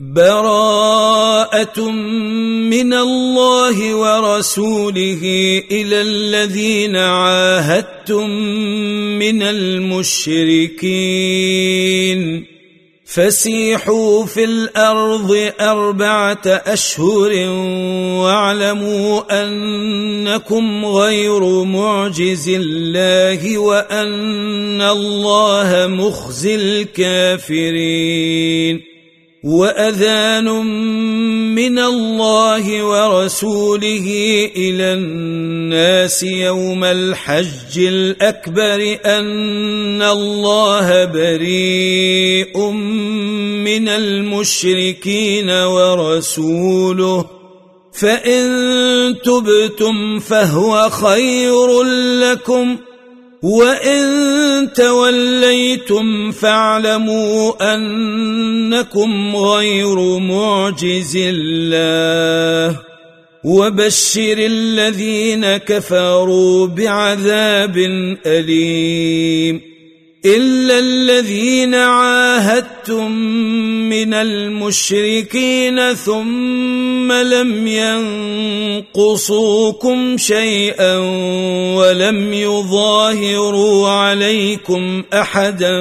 براءة من الله ورسوله إلى الذين عاهدتم من المشركين فسيحوا في الأرض 4 أشهر واعلموا أنكم غير معجز الله وأن الله مخزي الكافرين وأذان من الله ورسوله إلى الناس يوم الحج الأكبر أن الله بريء من المشركين ورسوله فإن تبتم فهو خير لكم وإن توليتم فاعلموا أنكم غير معجز الله وبشر الذين كفروا بعذاب أليم إلا الذين عاهدتم من المشركين ثم لم ينقصوكم شيئا ولم يظاهروا عليكم أحدا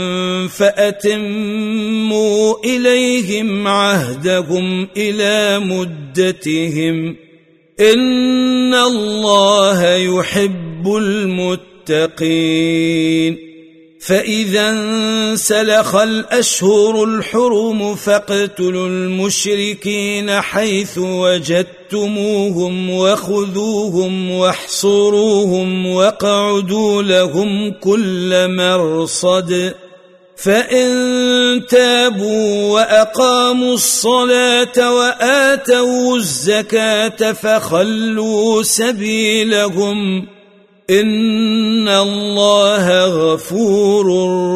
فأتموا إليهم عهدهم إلى مدتهم إن الله يحب المتقين فإذا انسلخ الأشهر الحرم فاقتلوا المشركين حيث وجدتموهم وخذوهم واحصروهم واقعدوا لهم كل مرصد فإن تابوا وأقاموا الصلاة وآتوا الزكاة فخلوا سبيلهم إن الله غفور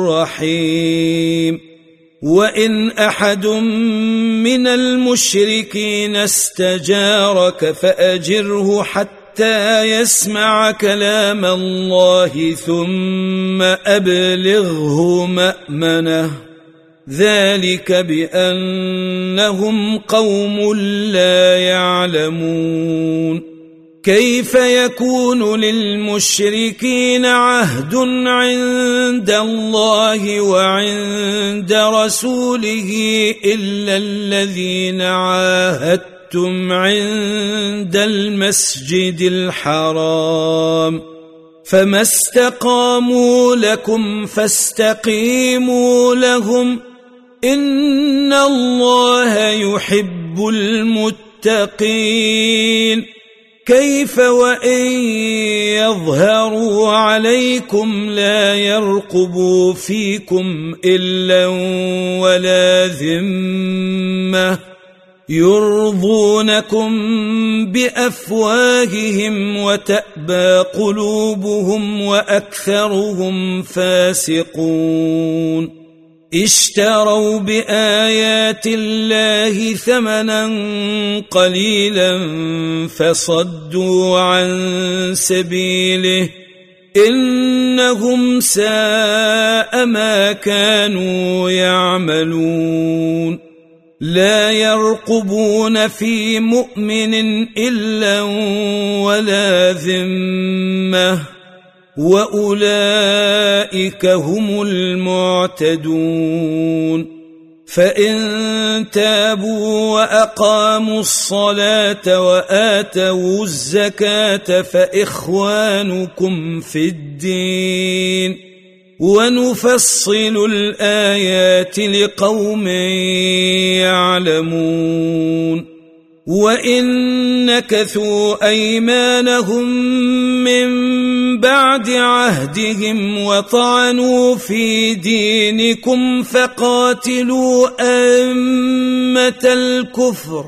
رحيم وإن أحد من المشركين استجارك فأجره حتى يسمع كلام الله ثم أبلغه مأمنه ذلك بأنهم قوم لا يعلمون كيف يكون للمشركين عهد عند الله وعند رسوله إلا الذين عاهدتم عند المسجد الحرام فما استقاموا لكم فاستقيموا لهم إن الله يحب المتقين كيف وإن يظهروا عليكم لا يرقبوا فيكم إلا ولا ذمة يرضونكم بأفواههم وتأبى قلوبهم وأكثرهم فاسقون اشتروا بآيات الله ثمنا قليلا فصدوا عن سبيله إنهم ساء ما كانوا يعملون لا يرقبون في مؤمن إلا ولا ذمة وأولئك هم المعتدون فإن تابوا وأقاموا الصلاة وآتوا الزكاة فإخوانكم في الدين ونفصل الآيات لقوم يعلمون وإن نكثوا أيمانهم من بعد عهدهم وطعنوا في دينكم فقاتلوا أئمة الكفر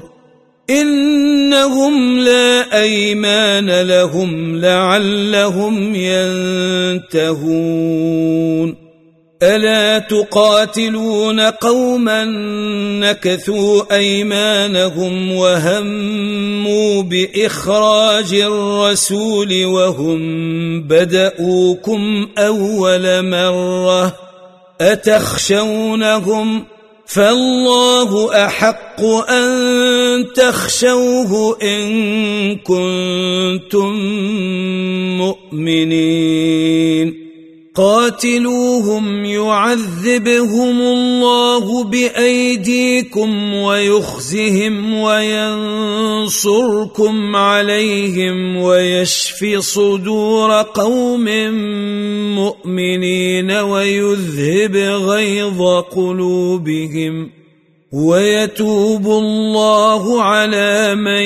إنهم لا أيمان لهم لعلهم ينتهون ألا تقاتلون قوما نكثوا أيمانهم وهموا بإخراج الرسول وهم بدؤوكم أول مرة أتخشونهم فالله أحق أن تخشوه إن كنتم مؤمنين قاتلوهم يعذبهم الله بأيديكم ويخزهم وينصركم عليهم ويشف صدور قوم مؤمنين ويذهب غيظ قلوبهم ويتوب الله على من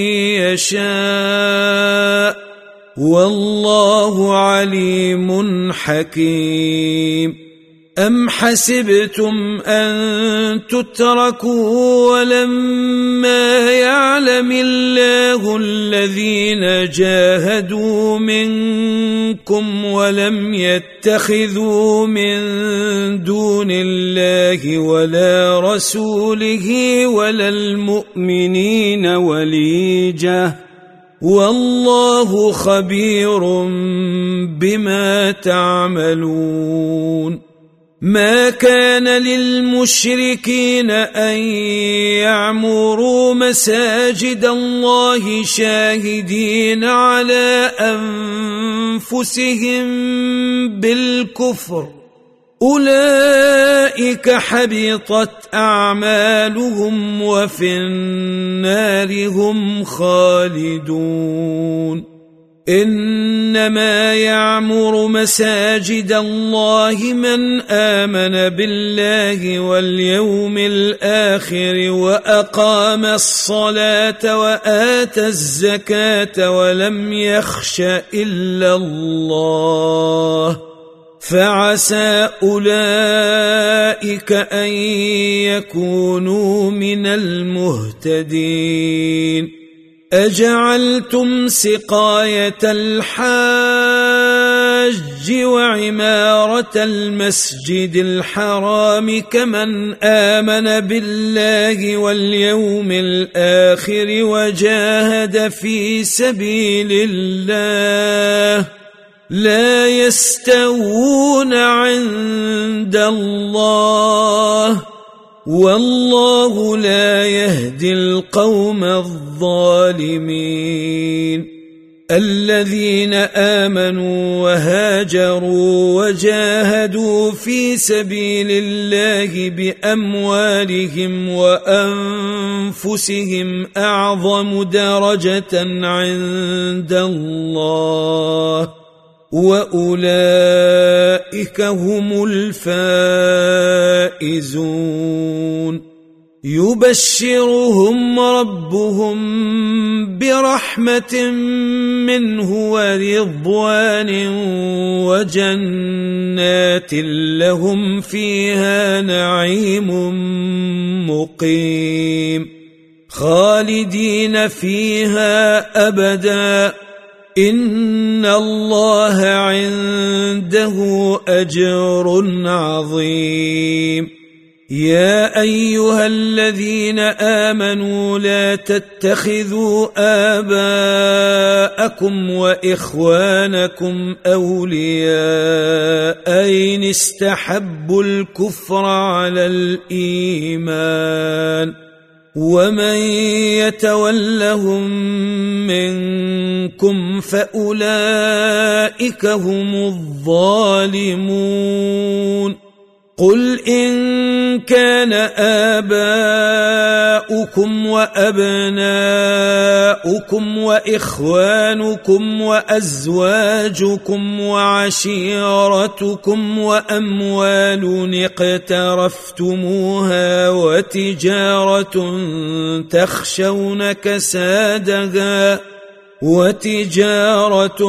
يشاء والله عليم حكيم أم حسبتم أن تتركوا ولما يعلم الله الذين جاهدوا منكم ولم يتخذوا من دون الله ولا رسوله ولا المؤمنين وليجة والله خبير بما تعملون ما كان للمشركين أن يعمروا مساجد الله شاهدين على أنفسهم بالكفر أولئك حبطت أعمالهم وفي النار هم خالدون إنما يعمر مساجد الله من آمن بالله واليوم الآخر وأقام الصلاة وآتى الزكاة ولم يخش إلا الله فعسى أولئك أن يكونوا من المهتدين أجعلتم سقاية الحاج وعمارة المسجد الحرام كمن آمن بالله واليوم الآخر وجاهد في سبيل الله لا يستوون عند الله والله لا يهدي القوم الظالمين الذين آمنوا وهاجروا وجاهدوا في سبيل الله بأموالهم وأنفسهم أعظم درجة عند الله وأولئك هم الفائزون يبشرهم ربهم برحمة منه ورضوان وجنات لهم فيها نعيم مقيم خالدين فيها أبدا إن الله عنده أجر عظيم يا أيها الذين آمنوا لا تتخذوا آباءكم وإخوانكم أولياء إن استحبوا الكفر على الإيمان ومن يتولهم منكم فأولئك هم الظالمون قل إن كان آباؤكم وأبناؤكم وإخوانكم وأزواجكم وعشيرتكم وأموال اقترفتموها وتجارة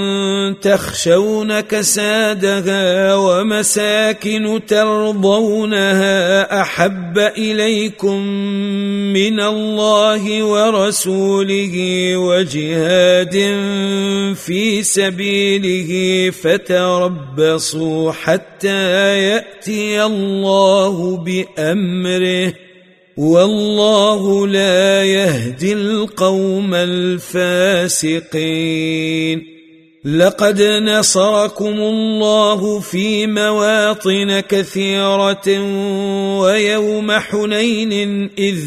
تخشون كسادها ومساكن ترضونها أحب إليكم من الله ورسوله وجهاد في سبيله فتربصوا حتى يأتي الله بأمره والله لا يهدي القوم الفاسقين لقد نصركم الله في مواطن كثيرة ويوم حنين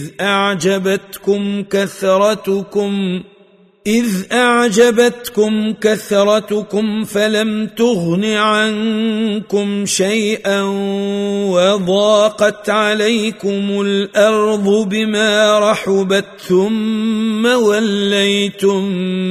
إذ أعجبتكم كثرتكم فلم تغن عنكم شيئا وضاقت عليكم الأرض بما رحبت ثم وليتم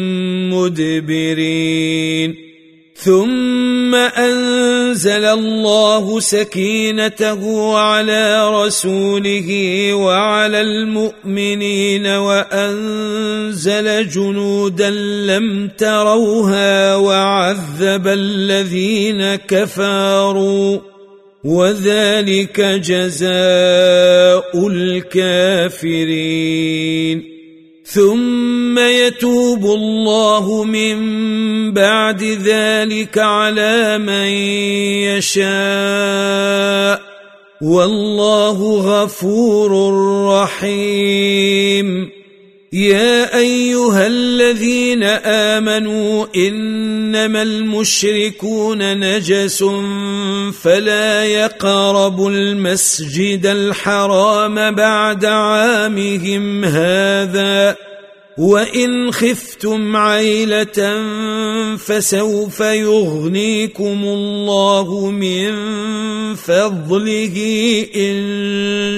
مدبرين ثم أنزل الله سكينته على رسوله وعلى المؤمنين وأنزل جنودا لم تروها وعذب الذين كفروا وذلك جزاء الكافرين ثم يتوب الله من بعد ذلك على من يشاء والله غفور رحيم يا أيها الذين آمنوا إنما المشركون نجس فلا يقربوا المسجد الحرام بعد عامهم هذا وإن خفتم عيلة فسوف يغنيكم الله من فضله إن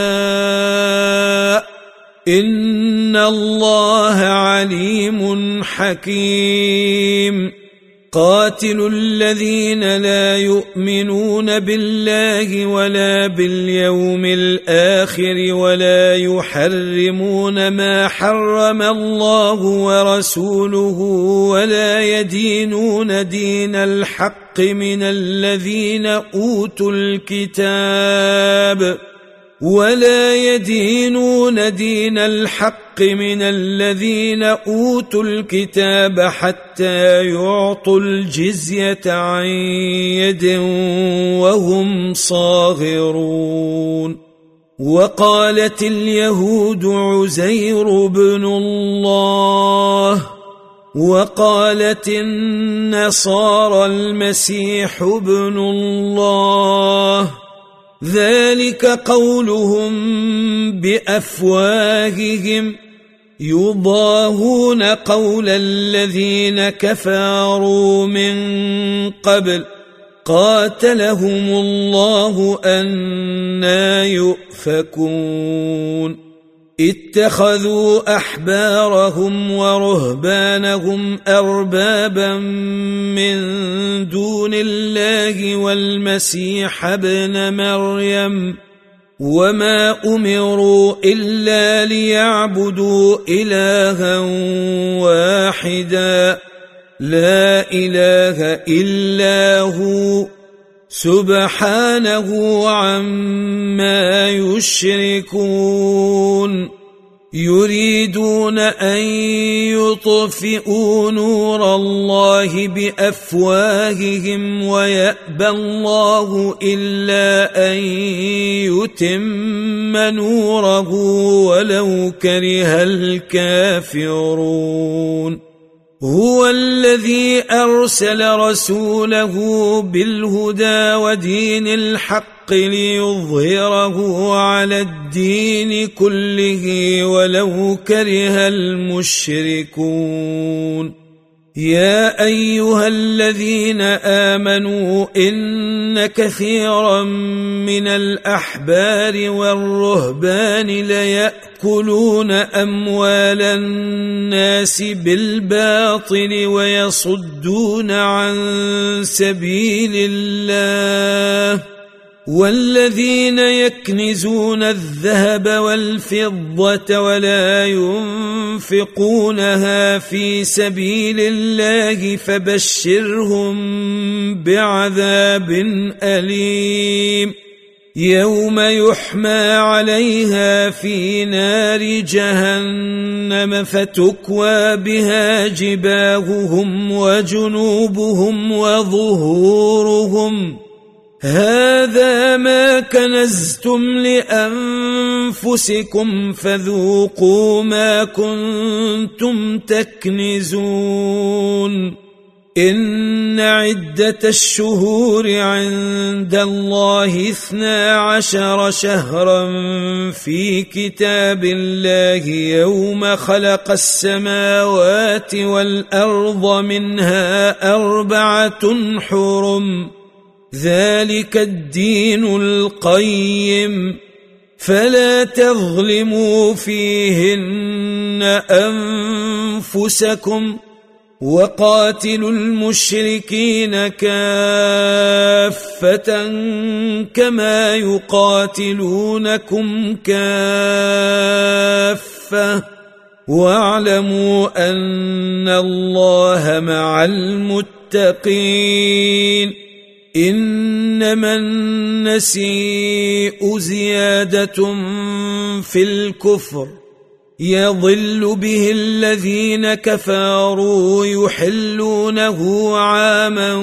شاء إن الله عليم حكيم قاتلوا الذين لا يؤمنون بالله ولا باليوم الآخر ولا يحرمون ما حرم الله ورسوله ولا يدينون دين الحق من الذين أوتوا الكتاب حتى يعطوا الجزية عن يد وهم صاغرون وقالت اليهود عزير بن الله وقالت النصارى المسيح ابن الله ذلك قولهم بأفواههم يضاهون قول الذين كفروا من قبل قاتلهم الله أنى يؤفكون اتخذوا أحبارهم ورهبانهم أربابا من دون الله والمسيح ابن مريم وما أمروا إلا ليعبدوا إلها واحدا لا إله إلا هو سبحانه عما يشركون يريدون أن يطفئوا نور الله بأفواههم ويأبى الله إلا أن يتم نوره ولو كره الكافرون هو الذي أرسل رسوله بالهدى ودين الحق ليظهره على الدين كله ولو كره المشركون يا أيها الذين آمنوا إن كثيرا من الأحبار والرهبان ليأكلون أموال الناس بالباطل ويصدون عن سبيل الله والذين يكنزون الذهب والفضة ولا ينفقونها في سبيل الله فبشرهم بعذاب أليم يوم يحمى عليها في نار جهنم فتكوى بها جباههم وجنوبهم وظهورهم هذا ما كنزتم لأنفسكم فذوقوا ما كنتم تكنزون إن عدة الشهور عند الله 12 شهرا في كتاب الله يوم خلق السماوات والأرض منها 4 حرم ذلك الدين القيم فلا تظلموا فيهن أنفسكم وقاتلوا المشركين كافة كما يقاتلونكم كافة واعلموا أن الله مع المتقين إنما النسيء زيادة في الكفر يضل به الذين كفروا يحلونه عاما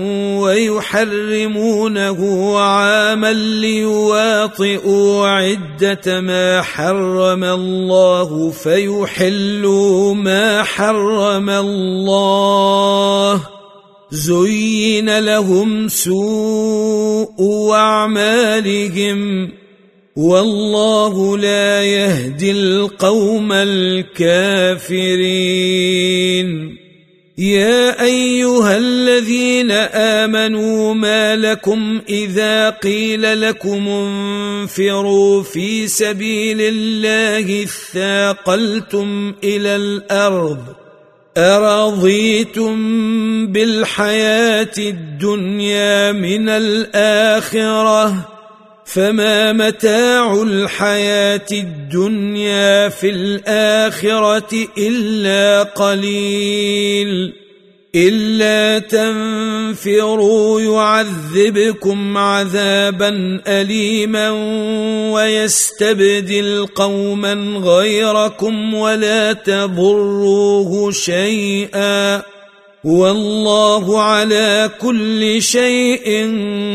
ويحرمونه عاما ليواطئوا عدة ما حرم الله فيحلوا ما حرم الله زين لهم سوء أعمالهم والله لا يهدي القوم الكافرين يا أيها الذين آمنوا ما لكم إذا قيل لكم انفروا في سبيل الله اثاقلتم إلى الأرض أرضيتم بالحياة الدنيا من الآخرة فما متاع الحياة الدنيا في الآخرة إلا قليل إلا تنفروا يعذبكم عذابا أليما ويستبدل قوما غيركم ولا تضروه شيئا والله على كل شيء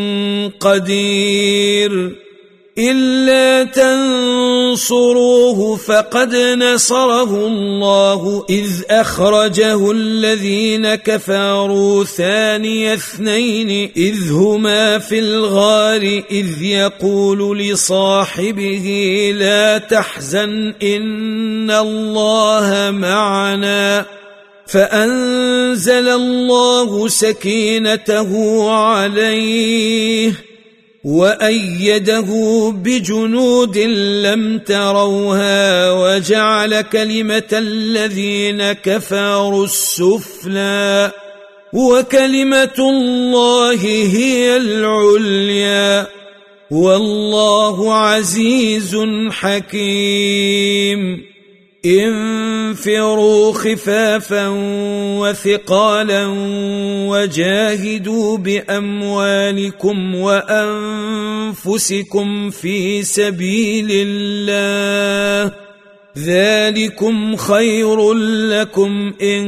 قدير إلا تنصروه فقد نصره الله إذ أخرجه الذين كفروا ثاني اثنين إذ هما في الغار إذ يقول لصاحبه لا تحزن إن الله معنا فأنزل الله سكينته عليه وأيده بجنود لم تروها وجعل كلمة الذين كفروا السفلى وكلمة الله هي العليا والله عزيز حكيم انفروا خفافا وثقالا وجاهدوا بأموالكم وأنفسكم في سبيل الله ذلكم خير لكم إن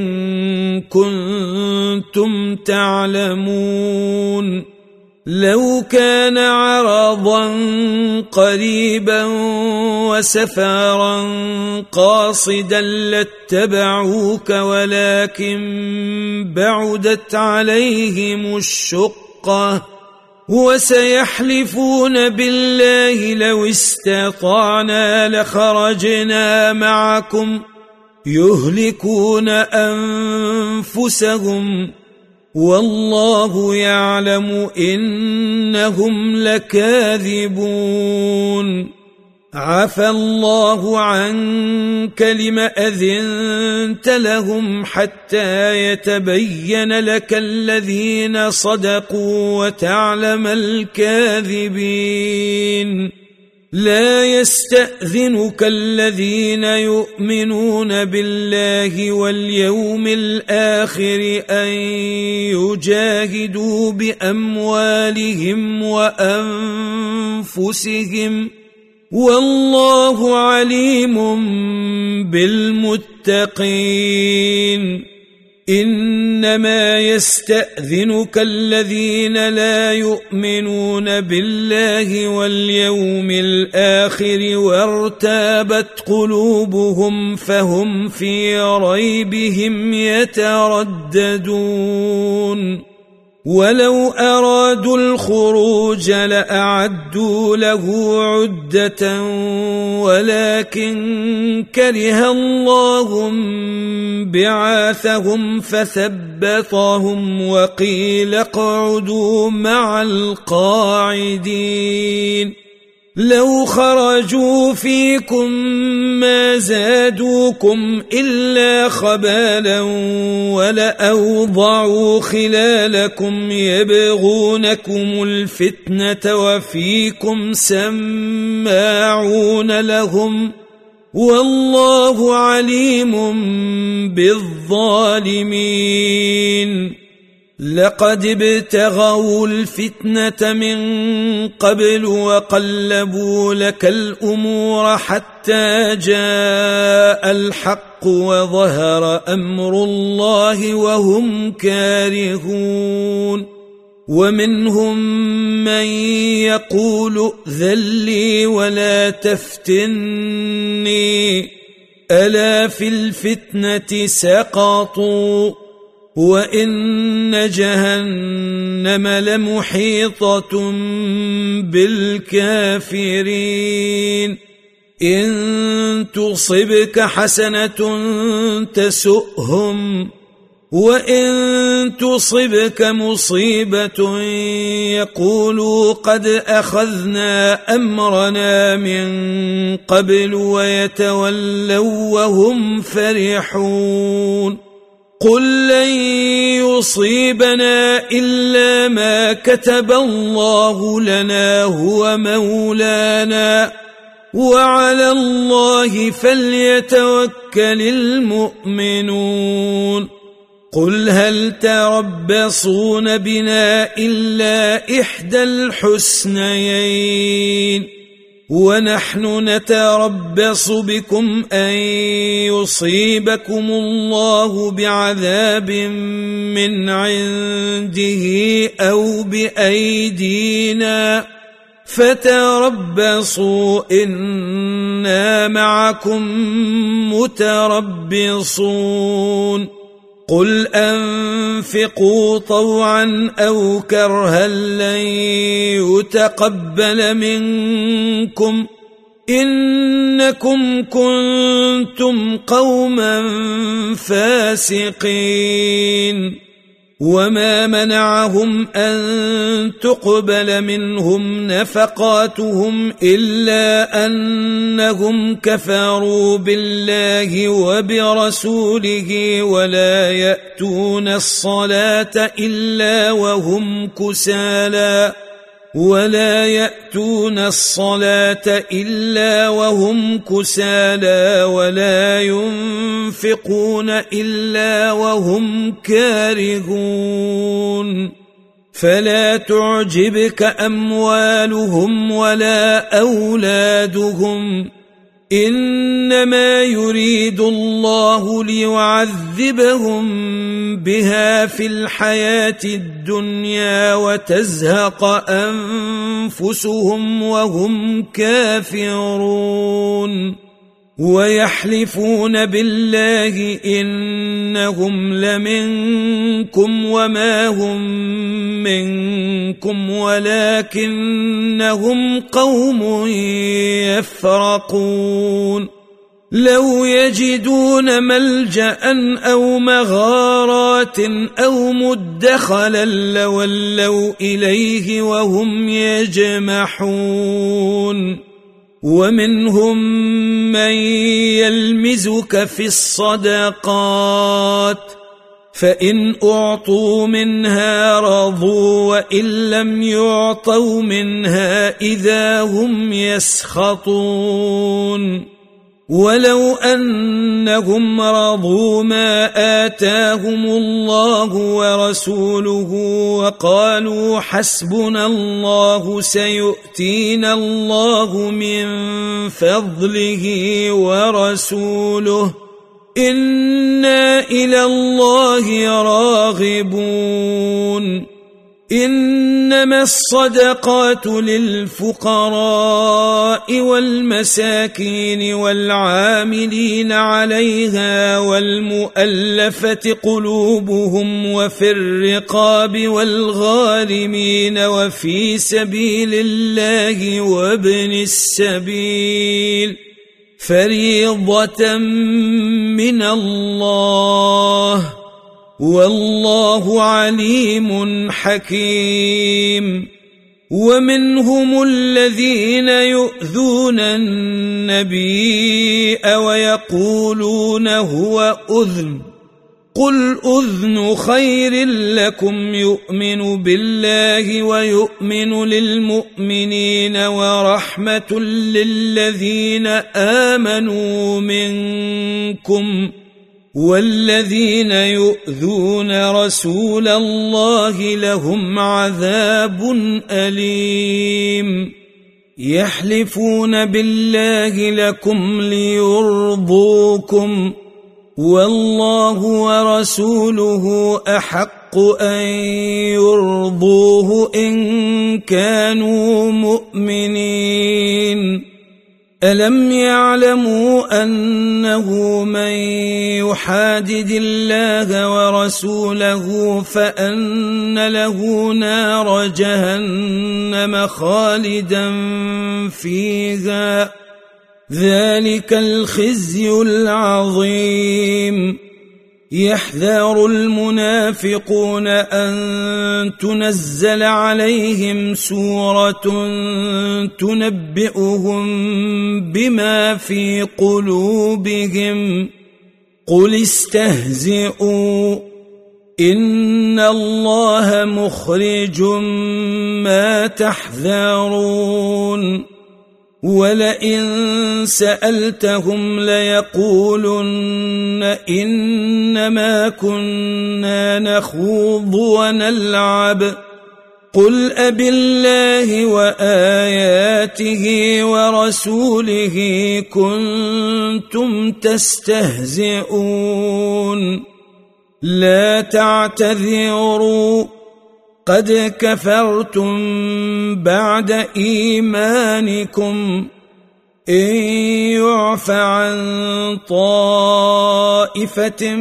كنتم تعلمون لو كان عرضا قريبا وسفارا قاصدا لاتبعوك ولكن بعدت عليهم الشقة وسيحلفون بالله لو استطعنا لخرجنا معكم يهلكون أنفسهم والله يعلم إنهم لكاذبون عفى الله عنك لم أذنت لهم حتى يتبين لك الذين صدقوا وتعلم الكاذبين لا يستأذنك الذين يؤمنون بالله واليوم الآخر أن يجاهدوا بأموالهم وأنفسهم والله عليم بالمتقين إنما يستأذنك الذين لا يؤمنون بالله واليوم الآخر وارتابت قلوبهم فهم في ريبهم يترددون ولو أرادوا الخروج لأعدوا له عدة ولكن كره الله بعاثهم فثبطهم وقيل اقعدوا مع القاعدين لو خرجوا فيكم ما زادوكم إلا خبالا ولأوضعوا خلالكم يبغونكم الفتنة وفيكم سماعون لهم والله عليم بالظالمين لقد ابتغوا الفتنة من قبل وقلبوا لك الأمور حتى جاء الحق وظهر أمر الله وهم كارهون ومنهم من يقول ائذن لي ولا تفتني ألا في الفتنة سقطوا وإن جهنم لمحيطة بالكافرين إن تصبك حسنة تسؤهم وإن تصبك مصيبة يقولوا قد أخذنا أمرنا من قبل ويتولوا وهم فرحون قل لن يصيبنا إلا ما كتب الله لنا هو مولانا وعلى الله فليتوكل المؤمنون قل هل تربصون بنا إلا إحدى الحسنيين ونحن نتربص بكم أن يصيبكم الله بعذاب من عنده أو بأيدينا فتربصوا إنا معكم متربصون قل أنفقوا طوعا أو كرها لن يتقبل منكم إنكم كنتم قوما فاسقين وما منعهم أن تقبل منهم نفقاتهم إلا أنهم كفروا بالله وبرسوله ولا يأتون الصلاة إلا وهم كسالى ولا ينفقون إلا وهم كارهون فلا تعجبك أموالهم ولا أولادهم إنما يريد الله ليعذبهم بها في الحياة الدنيا وتزهق أنفسهم وهم كافرون ويحلفون بالله إنهم لمنكم وما هم منكم ولكنهم قوم يفرقون لو يجدون ملجأ أو مغارات أو مدخلا لولوا إليه وهم يجمحون ومنهم من يلمزك في الصدقات فإن أعطوا منها رضوا وإن لم يعطوا منها إذا هم يسخطون ولو أنهم رضوا ما آتاهم الله ورسوله وقالوا حسبنا الله سيؤتينا الله من فضله إنا إلى الله راغبون إنما الصدقات للفقراء والمساكين والعاملين عليها والمؤلفة قلوبهم وفي الرقاب والغارمين وفي سبيل الله وابن السبيل فريضة من الله والله عليم حكيم ومنهم الذين يؤذون النبي ويقولون هو أذن قل أذن خير لكم يؤمن بالله ويؤمن للمؤمنين ورحمة للذين آمنوا منكم والذين يؤذون رسول الله لهم عذاب أليم يحلفون بالله لكم ليرضوكم والله ورسوله أحق أن يرضوه إن كانوا مؤمنين ألم يعلموا أنه من يحادد الله ورسوله فأن له نار جهنم خالدا فيها ذلك الخزي العظيم يحذر المنافقون أن تنزل عليهم سورة تنبئهم بما في قلوبهم قل استهزئوا إن الله مخرج ما تحذرون ولئن سألتهم ليقولن إنما كنا نخوض ونلعب قل أبالله وآياته ورسوله كنتم تستهزئون لا تعتذروا قد كفرتم بعد إيمانكم إن يعف عن طائفة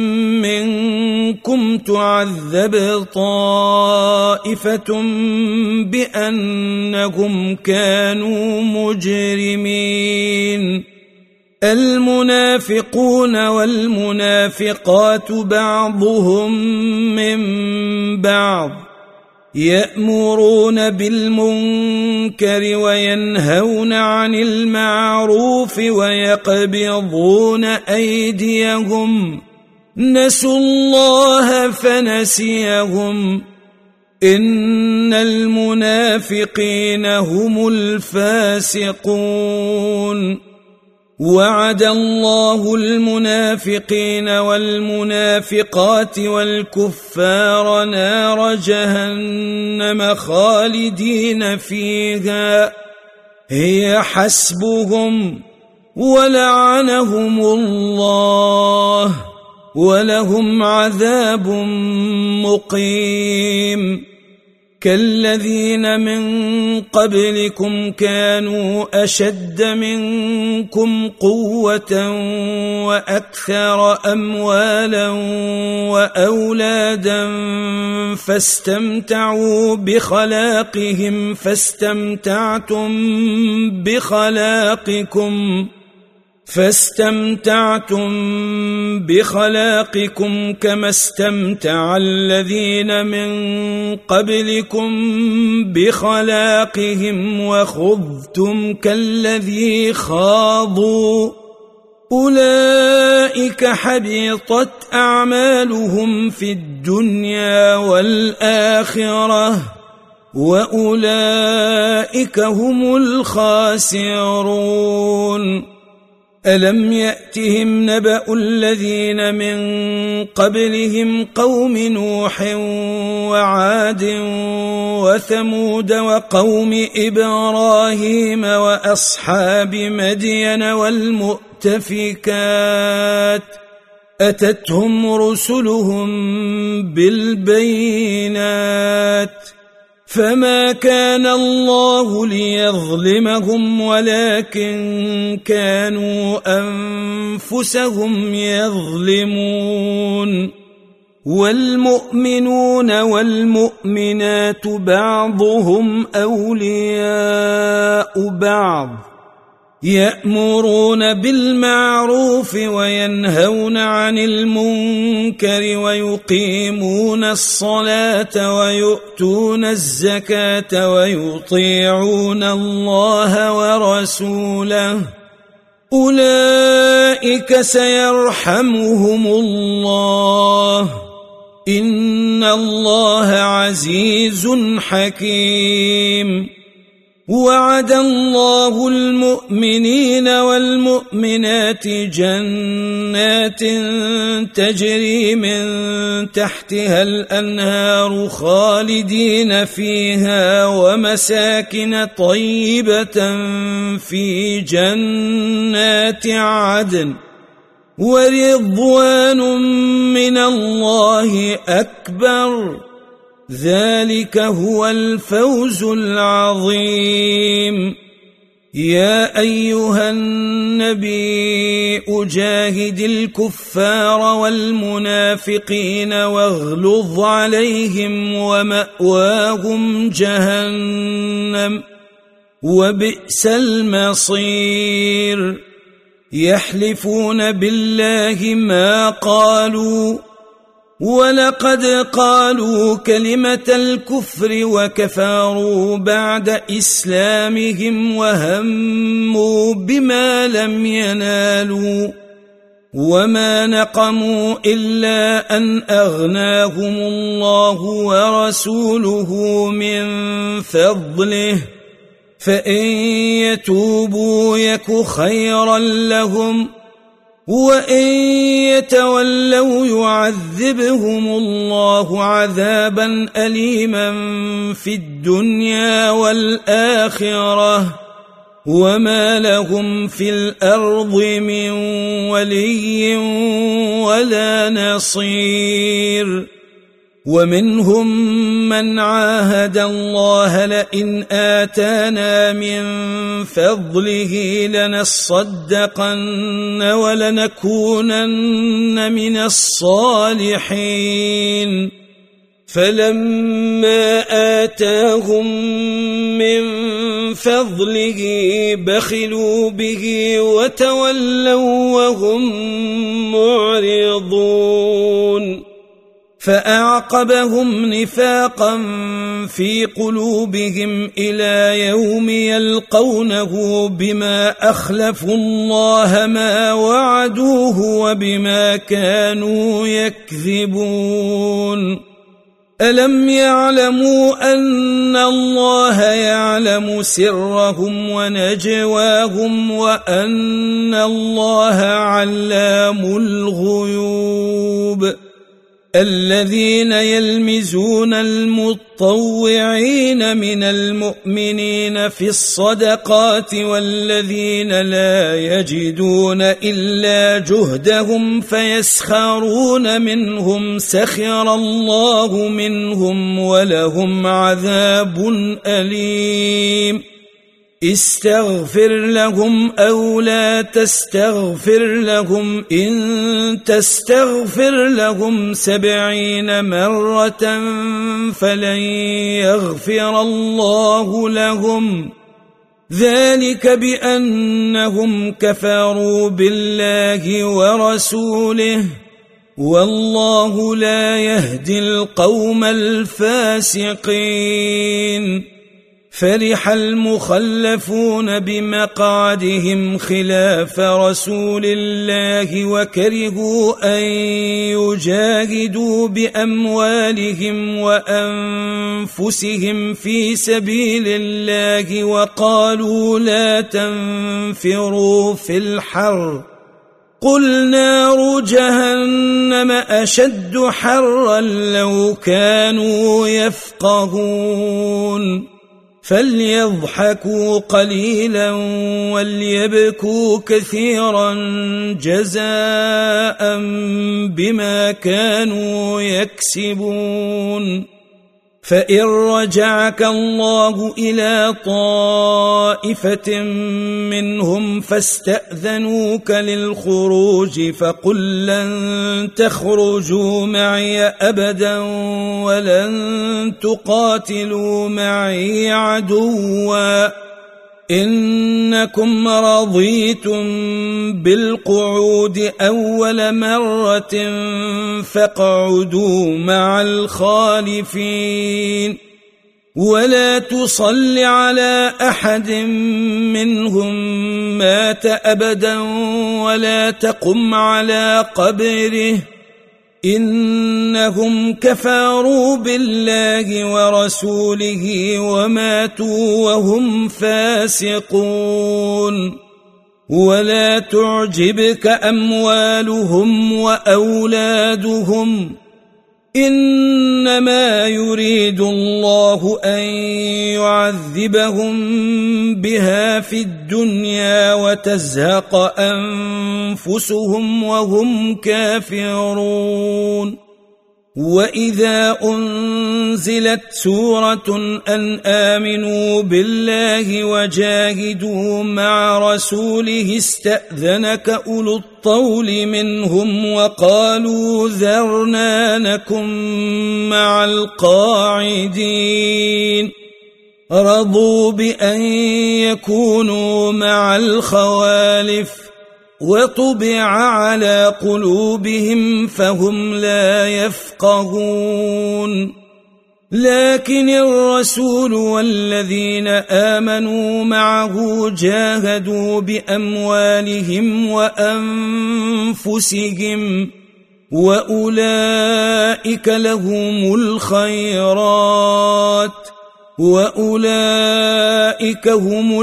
منكم تعذب طائفة بأنهم كانوا مجرمين المنافقون والمنافقات بعضهم من بعض يأمرون بالمنكر وينهون عن المعروف ويقبضون أيديهم نسوا الله فنسيهم إن المنافقين هم الفاسقون وعد الله المنافقين والمنافقات والكفار نار جهنم خالدين فيها هي حسبهم ولعنهم الله ولهم عذاب مقيم كالذين من قبلكم كانوا أشد منكم قوة وأكثر أموالا وأولادا فاستمتعوا بخلاقهم فاستمتعتم بخلاقكم كما استمتع الذين من قبلكم بخلاقهم وخضتم كالذي خاضوا أولئك حبطت أعمالهم في الدنيا والآخرة وأولئك هم الخاسرون ألم يأتهم نبأ الذين من قبلهم قوم نوح وعاد وثمود وقوم إبراهيم وأصحاب مدين والمؤتفكات أتتهم رسلهم بالبينات فما كان الله ليظلمهم ولكن كانوا أنفسهم يظلمون والمؤمنون والمؤمنات بعضهم أولياء بعض يأمرون بالمعروف وينهون عن المنكر ويقيمون الصلاة ويؤتون الزكاة ويطيعون الله ورسوله أولئك سيرحمهم الله إن الله عزيز حكيم وعد الله المؤمنين والمؤمنات جنات تجري من تحتها الأنهار خالدين فيها ومساكن طيبة في جنات عدن ورضوان من الله أكبر ذلك هو الفوز العظيم يا أيها النبي أجاهد الكفار والمنافقين واغلظ عليهم ومأواهم جهنم وبئس المصير يحلفون بالله ما قالوا ولقد قالوا كلمة الكفر وكفروا بعد إسلامهم وهموا بما لم ينالوا وما نقموا إلا أن أغناهم الله ورسوله من فضله فإن يتوبوا يك خيرا لهم وإن يتولوا يعذبهم الله عذابا أليما في الدنيا والآخرة وما لهم في الأرض من ولي ولا نصير ومنهم من عاهد الله لئن آتانا من فضله لنصدقن ولنكونن من الصالحين فلما آتاهم من فضله بخلوا به وتولوا وهم معرضون فأعقبهم نفاقا في قلوبهم إلى يوم يلقونه بما أخلفوا الله ما وعدوه وبما كانوا يكذبون ألم يعلموا أن الله يعلم سرهم ونجواهم وأن الله علام الغيوب الذين يلمزون المتطوعين من المؤمنين في الصدقات والذين لا يجدون إلا جهدهم فيسخرون منهم سخر الله منهم ولهم عذاب أليم استغفر لهم أو لا تستغفر لهم إن تستغفر لهم 70 مرة فلن يغفر الله لهم ذلك بأنهم كفروا بالله ورسوله والله لا يهدي القوم الفاسقين فرح المخلفون بمقعدهم خلاف رسول الله وكرهوا أن يجاهدوا بأموالهم وأنفسهم في سبيل الله وقالوا لا تنفروا في الحر قل نار جهنم أشد حرا لو كانوا يفقهون فليضحكوا قليلا وليبكوا كثيرا جزاء بما كانوا يكسبون. فإن رجعك الله إلى طائفة منهم فاستأذنوك للخروج فقل لن تخرجوا معي أبدا ولن تقاتلوا معي عدوا إنكم رضيتم بالقعود أول مرة فاقعدوا مع الخالفين ولا تصل على أحد منهم مات أبدا ولا تقم على قبره إنهم كفروا بالله ورسوله وماتوا وهم فاسقون. ولا تعجبك أموالهم وأولادهم إنما يريد الله أن يعذبهم بها في الدنيا وتزهق أنفسهم وهم كافرون. وإذا أنزلت سورة أن آمنوا بالله وجاهدوا مع رسوله استأذنك أولو الطول منهم وقالوا ذرنا نكن مع القاعدين رضوا بأن يكونوا مع الخوالف وطبع على قلوبهم فهم لا يفقهون. لكن الرسول والذين آمنوا معه جاهدوا بأموالهم وأنفسهم وأولئك لهم الخيرات وأولئك هم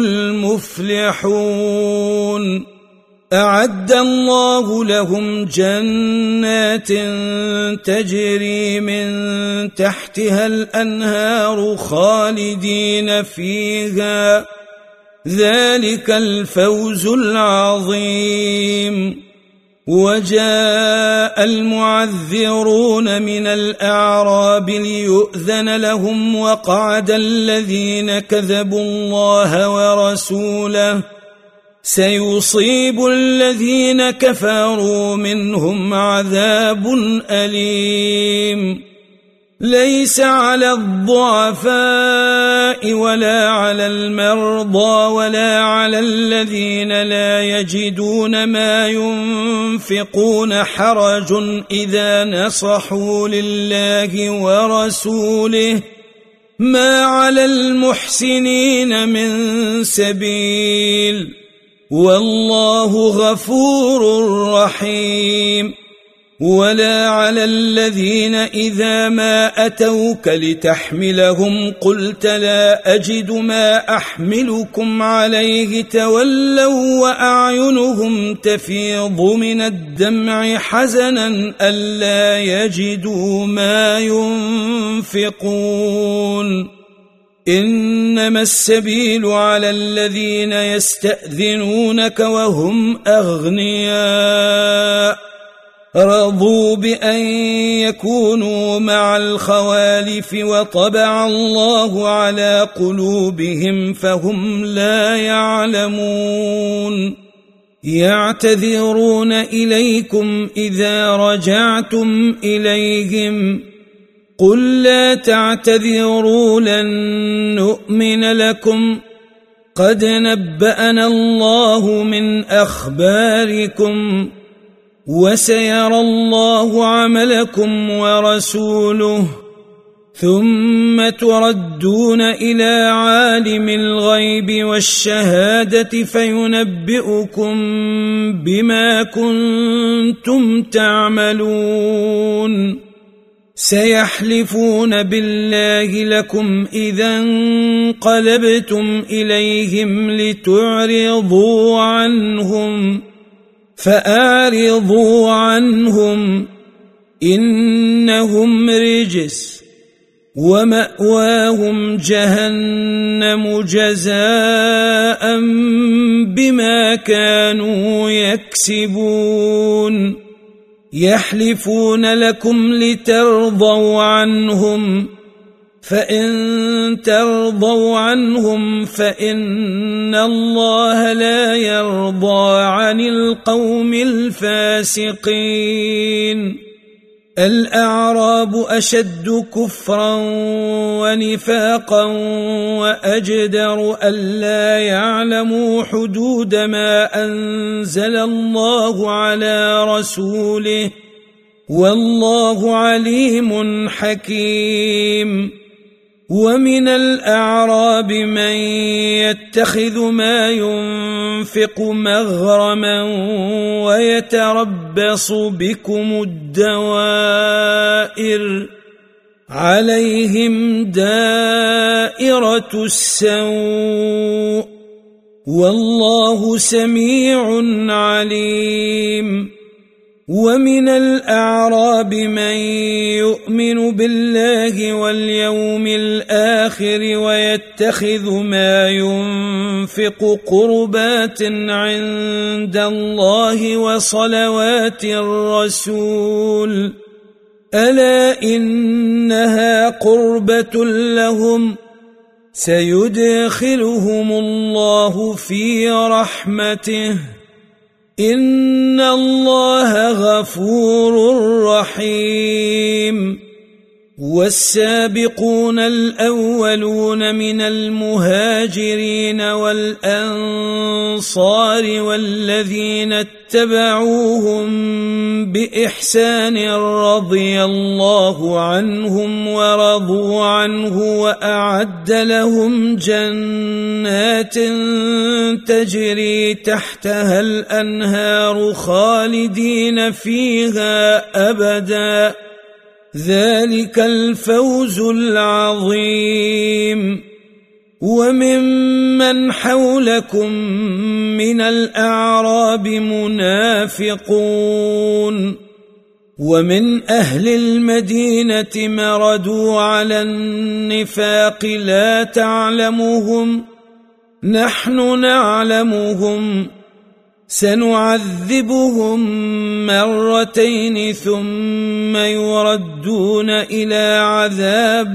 المفلحون. أعد الله لهم جنات تجري من تحتها الأنهار خالدين فيها ذلك الفوز العظيم. وجاء المعذرون من الأعراب ليؤذن لهم وقعد الذين كذبوا الله ورسوله سيصيب الذين كفروا منهم عذاب أليم. ليس على الضعفاء ولا على المرضى ولا على الذين لا يجدون ما ينفقون حرج إذا نصحوا لله ورسوله ما على المحسنين من سبيل والله غفور رحيم. ولا على الذين إذا ما أتوك لتحملهم قلت لا أجد ما أحملكم عليه تولوا وأعينهم تفيض من الدمع حزنا ألا يجدوا ما ينفقون. إنما السبيل على الذين يستأذنونك وهم أغنياء رضوا بأن يكونوا مع الخوالف وطبع الله على قلوبهم فهم لا يعلمون. يعتذرون إليكم إذا رجعتم إليهم قل لا تعتذروا لن نؤمن لكم قد نبأنا الله من أخباركم وسيرى الله عملكم ورسوله ثم تردون إلى عالم الغيب والشهادة فينبئكم بما كنتم تعملون. سيحلفون بالله لكم إذا انقلبتم إليهم لتعرضوا عنهم فأعرضوا عنهم إنهم رجس ومأواهم جهنم جزاء بما كانوا يكسبون يحلفون لكم لترضوا عنهم فإن ترضوا عنهم فإن الله لا يرضى عن القوم الفاسقين الأعراب أشد كفرا ونفاقا وأجدر ألا يعلموا حدود ما أنزل الله على رسوله والله عليم حكيم ومن الأعراب من يتخذ ما ينفق مغرما ويتربص بكم الدوائر عليهم دائرة السوء والله سميع عليم ومن الأعراب من يؤمن بالله واليوم الآخر ويتخذ ما ينفق قربات عند الله وصلوات الرسول ألا إنها قربة لهم سيدخلهم الله في رحمته إن الله غفور رحيم والسابقون الأولون من المهاجرين والأنصار والذين اتبعوهم بإحسان رضي الله عنهم ورضوا عنه وأعد لهم جنات تجري تحتها الأنهار خالدين فيها أبدا ذلك الفوز العظيم وممن حولكم من الأعراب منافقون ومن أهل المدينة مردوا على النفاق لا تعلمهم نحن نعلمهم سنعذبهم مرتين ثم يردون إلى عذاب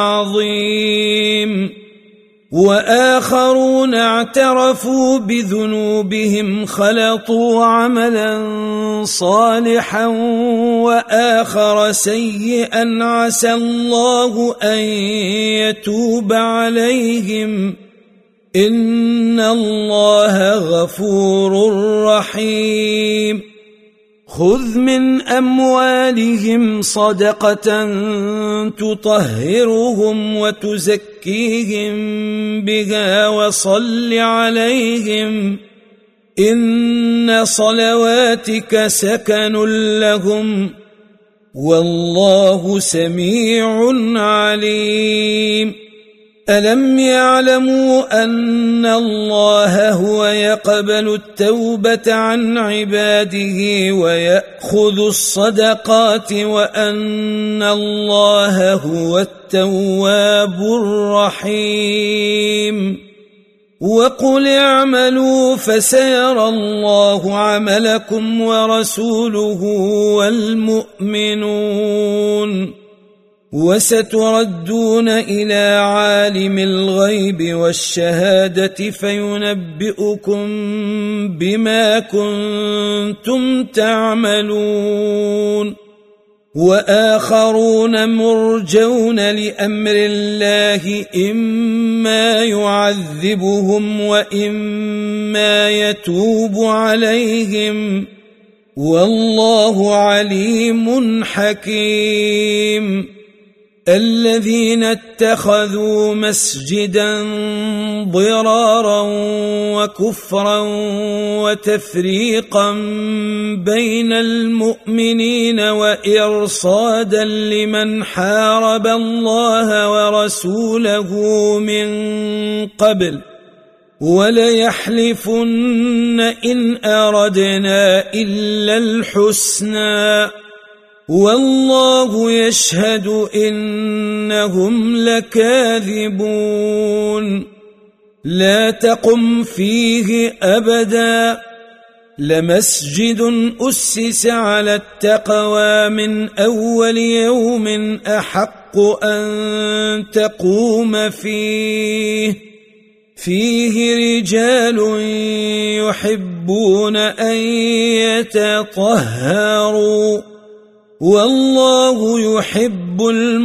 عظيم وآخرون اعترفوا بذنوبهم خلطوا عملا صالحا وآخر سيئا عسى الله أن يتوب عليهم إن الله غفور رحيم خذ من أموالهم صدقة تطهرهم وتزكيهم بها وصل عليهم إن صلواتك سكن لهم والله سميع عليم ألم يعلموا أن الله هو يقبل التوبة عن عباده ويأخذ الصدقات وأن الله هو التواب الرحيم وقل اعملوا فسيرى الله عملكم ورسوله والمؤمنون وستردون إلى عالم الغيب والشهادة فينبئكم بما كنتم تعملون وآخرون مرجون لأمر الله إما يعذبهم وإما يتوب عليهم والله عليم حكيم الذين اتخذوا مسجدا ضرارا وكفرا وتفريقا بين المؤمنين وإرصادا لمن حارب الله ورسوله من قبل وليحلفن إن أردنا إلا الحسنى والله يشهد إنهم لكاذبون لا تقم فيه أبدا لمسجد أسس على التقوى من أول يوم أحق أن تقوم فيه رجال يحبون أن يتطهروا والله يحب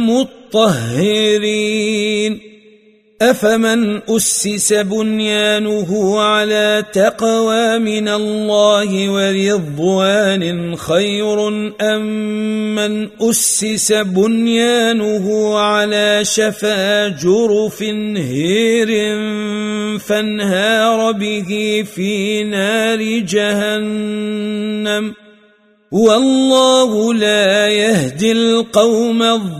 المطهرين أفمن أسس بنيانه على تقوى من الله ورضوان خير أم من أسس بنيانه على شفا جرف هير فانهار به في نار جهنم والله لا يهدي القوم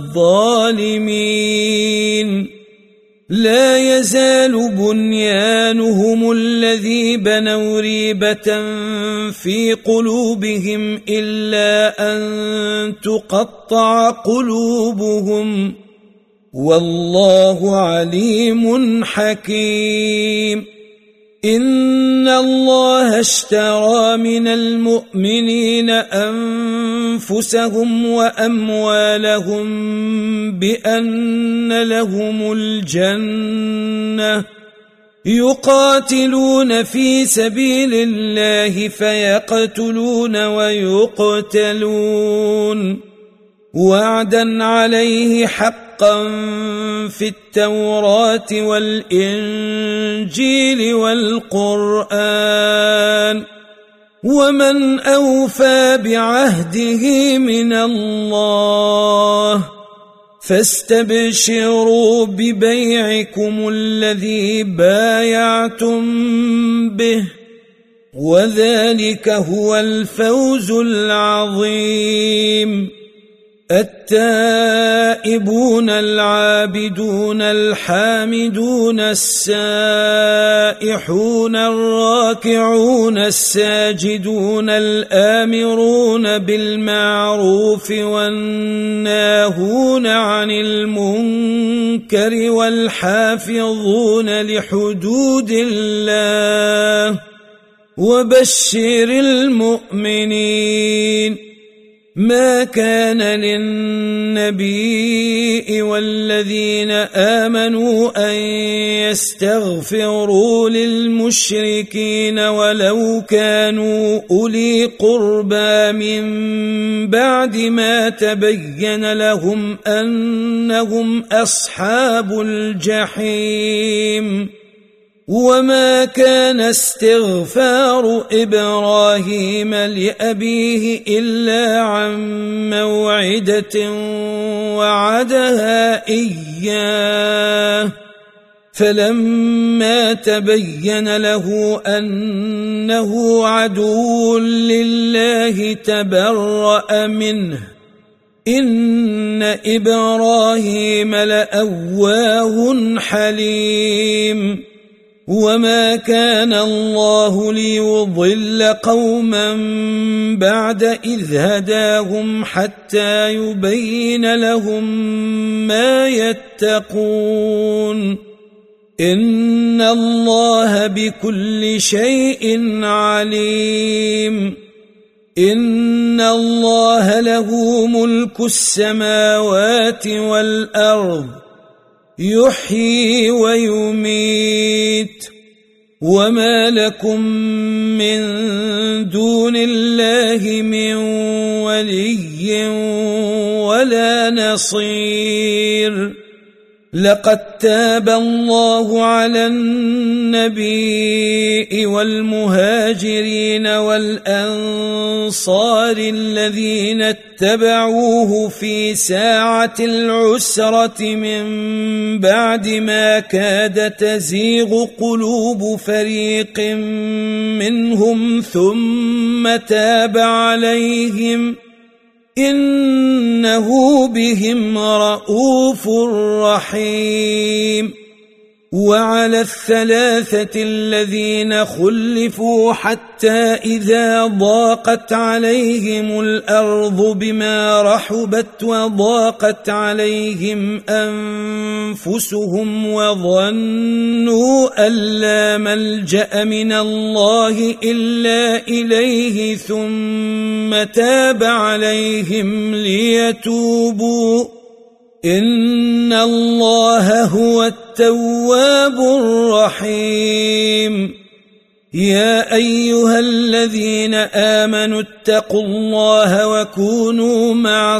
الظالمين لا يزال بنيانهم الذي بنوا ريبة في قلوبهم إلا أن تقطع قلوبهم والله عليم حكيم إن الله اشترى من المؤمنين أنفسهم وأموالهم بأن لهم الجنة يقاتلون في سبيل الله فيقتلون ويقتلون وعدا عليه حقا في التوراة والإنجيل والقرآن ومن أوفى بعهده من الله فاستبشروا ببيعكم الذي بايعتم به وذلك هو الفوز العظيم التائبون العابدون الحامدون السائحون الراكعون الساجدون الآمرون بالمعروف والناهون عن المنكر والحافظون لحدود الله وبشر المؤمنين ما كان للنبي والذين آمنوا أن يستغفروا للمشركين ولو كانوا أولي قربى من بعد ما تبين لهم أنهم أصحاب الجحيم وما كان استغفار إبراهيم لأبيه إلا عن موعدة وعدها إياه فلما تبين له أنه عدو لله تبرأ منه إن إبراهيم لأواه حليم وما كان الله ليضل قوما بعد إذ هداهم حتى يبين لهم ما يتقون إن الله بكل شيء عليم إن الله له ملك السماوات والأرض يحيي ويميت وما لكم من دون الله من ولي ولا نصير لقد تاب الله على النبي والمهاجرين والأنصار الذين اتبعوه في ساعة العسرة من بعد ما كاد تزيغ قلوب فريق منهم ثم تاب عليهم إنه بهم رءوف رحيم وعلى الثلاثة الذين خلفوا حتى إذا ضاقت عليهم الأرض بما رحبت وضاقت عليهم أنفسهم وظنوا أن لا ملجأ من الله إلا إليه ثم تاب عليهم ليتوبوا إن الله هو التواب الرحيم يا أيها الذين آمنوا اتقوا الله وكونوا مع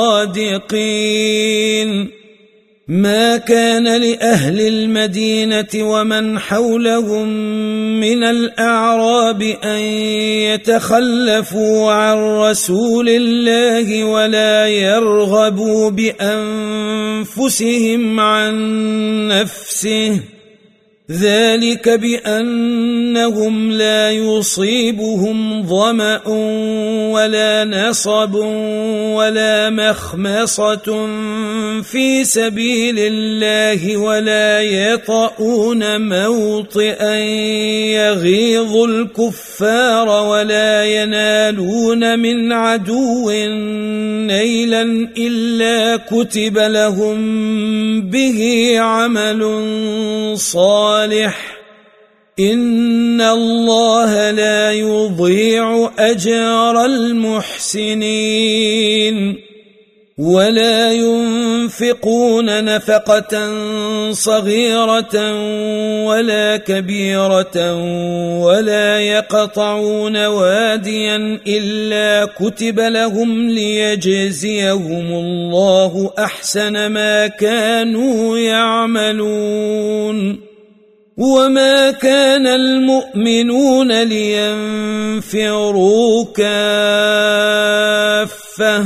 الصادقين ما كان لأهل المدينة ومن حولهم من الأعراب أن يتخلفوا عن رسول الله ولا يرغبوا بأنفسهم عن نفسه ذلك بأنهم لا يصيبهم ظمأ ولا نصب ولا مخمصة في سبيل الله ولا يطؤون موطئا يغيظ الكفار ولا ينالون من عدو نيلا إلا كتب لهم به عمل صالح إن الله لا يضيع أجر المحسنين ولا ينفقون نفقة صغيرة ولا كبيرة ولا يقطعون واديا إلا كتب لهم ليجزيهم الله أحسن ما كانوا يعملون وما كان المؤمنون لينفروا كافة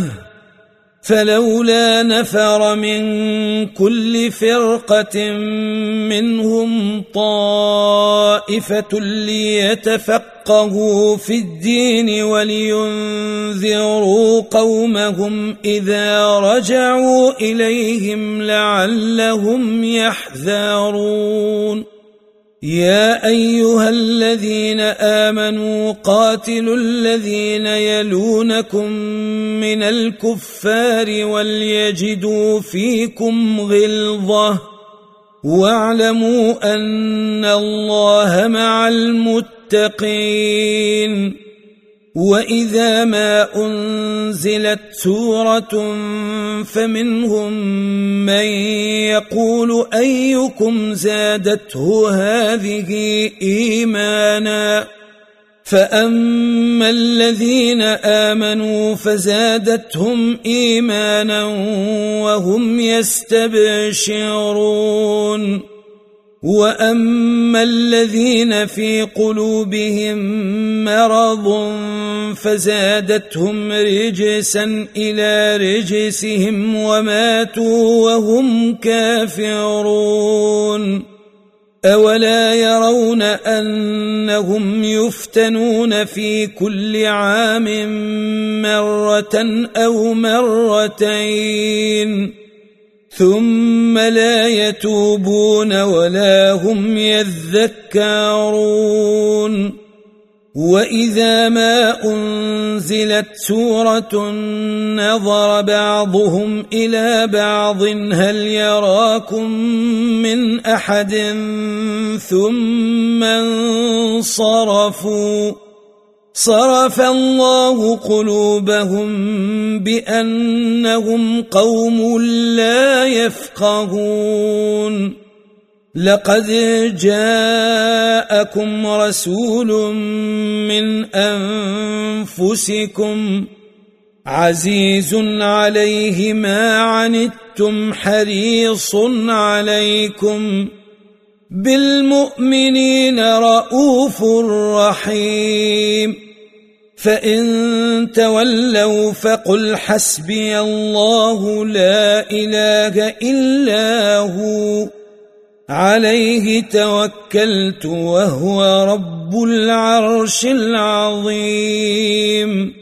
فلولا نفر من كل فرقة منهم طائفة ليتفقهوا في الدين ولينذروا قومهم إذا رجعوا إليهم لعلهم يحذرون يا أيها الذين آمنوا قاتلوا الذين يلونكم من الكفار وليجدوا فيكم غلظة واعلموا أن الله مع المتقين وإذا ما أنزلت سورة فمنهم من يقول أيكم زادته هذه إيمانا فأما الذين آمنوا فزادتهم إيمانا وهم يستبشرون وأما الذين في قلوبهم مرض فزادتهم رجسا إلى رجسهم وماتوا وهم كافرون أولا يرون أنهم يفتنون في كل عام مرة أو مرتين ثم لا يتوبون ولا هم يذكرون وإذا ما أنزلت سورة نظر بعضهم إلى بعض هل يراكم من أحد ثم انصرفوا صرف الله قلوبهم بأنهم قوم لا يفقهون لقد جاءكم رسول من أنفسكم عزيز عليه ما عنتم حريص عليكم بالمؤمنين رؤوف رحيم فإن تولوا فقل حسبي الله لا إله إلا هو عليه توكلت وهو رب العرش العظيم